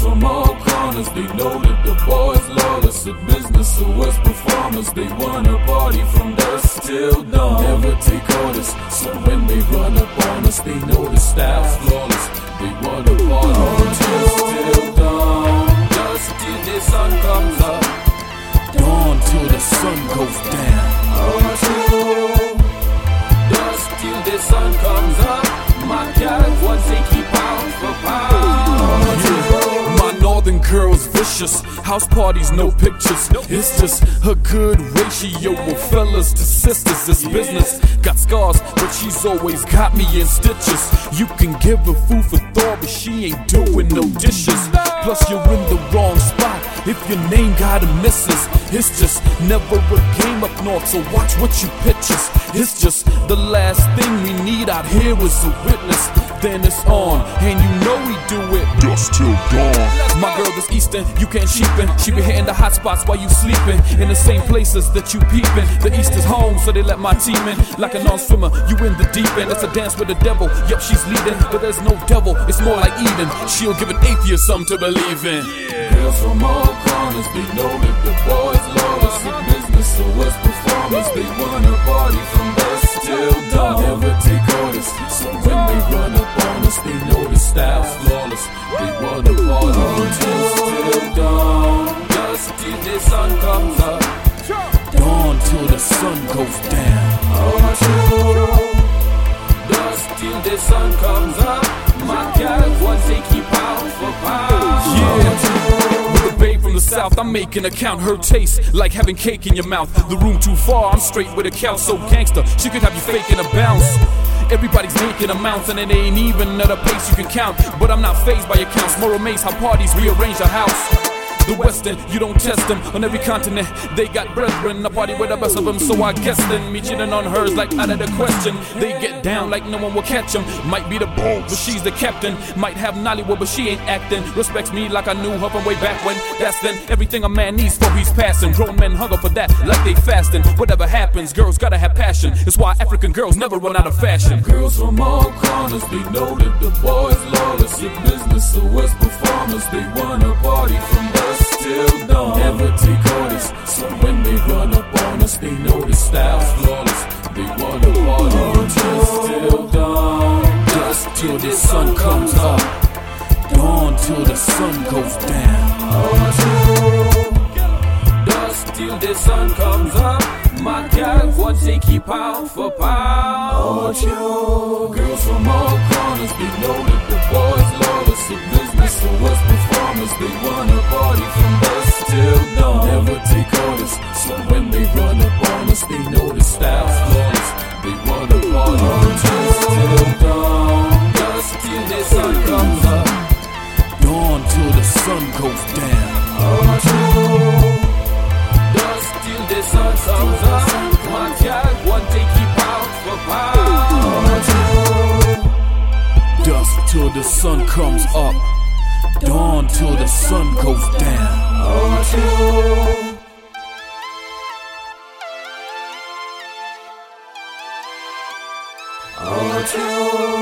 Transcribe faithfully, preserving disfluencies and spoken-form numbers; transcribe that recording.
from all corners, they know that the boys lawless. At business, so us performers, they wanna party from dusk till dawn. Never take orders, so when they run up on us, they know the style's flawless. They wanna party from dusk till dawn. Dusk till the sun comes up, dawn till the sun goes down. Oh, dusk till the sun comes up. My girls, once they keep pound for pound. Yeah. My northern girl's vicious. House parties, no pictures. It's just a good ratio of fellas to sisters. It's business. Got scars, but she's always got me in stitches. You can give her food for thought, but she ain't doing no dishes. Plus you're in the wrong spot if your name got a missus. It's just never a game up north, so watch what you pictures. It's just the last thing we need out here is a witness. Then it's on, and you know we do it dusk till dawn. My girl is Eastern, you can't sheepin'. She be hitting the hot spots while you sleepin', in the same places that you peepin'. The East is home, so they let my team in. Like a non-swimmer, you in the deep end. It's a dance with the devil, yup, she's leading, but there's no devil, it's more like Eden. She'll give an atheist something to believe in. Yeah. Girls from all corners, they know that the boys lawless. At business, so us performers, they wanna party from dusk till dawn. Never take orders, so when they run up on us, they know the style's flawless. They wanna party from dusk till dawn. Dusk till the sun comes up, dawn till the sun goes down. Oh, dusk till the sun comes up. My girls, once they keep pound for pound. Yeah. With a babe from the south, I'm making a count. Her taste like having cake in your mouth. The room too far, I'm straight with a couch. So gangster, she could have you faking a bounce. Everybody's making amounts and it ain't even at a pace you can count. But I'm not fazed by your counts. More amazed how parties rearrange a house. The Western, you don't test them. On every continent, they got brethren. I party with the best of them, so I guess then. Me cheating on hers like out of the question. They get down like no one will catch them. Might be the boss, but she's the captain. Might have Nollywood, but she ain't acting. Respects me like I knew her from way back when. That's then everything a man needs for he's passing. Grown men hunger for that like they fasting. Whatever happens, girls gotta have passion. It's why African girls never run out of fashion. Girls from all corners, they know that the boys lawless. At business, so us performers, they wanna party from dusk till dawn. Never take orders, so when they run up on us, they know the style's flawless. They wanna party from dusk till dawn. Dusk till the sun comes up, dawn till the sun goes down. Oh, dusk till the sun comes up. My girls, once they keep pound for pound. Oh, girls from all corners, they know that the boys lawless. At business, so us performers, they wanna party from dusk till dawn. Never take orders, so when they run up on us, they know the style's flawless. They wanna party from dusk till dawn. Dusk till the sun comes up, dawn till the sun goes down. Oh, dusk till the sun comes up. My God, one day keep out for pound. Dusk till the sun comes up, dawn till the sun goes down. Oh, oh,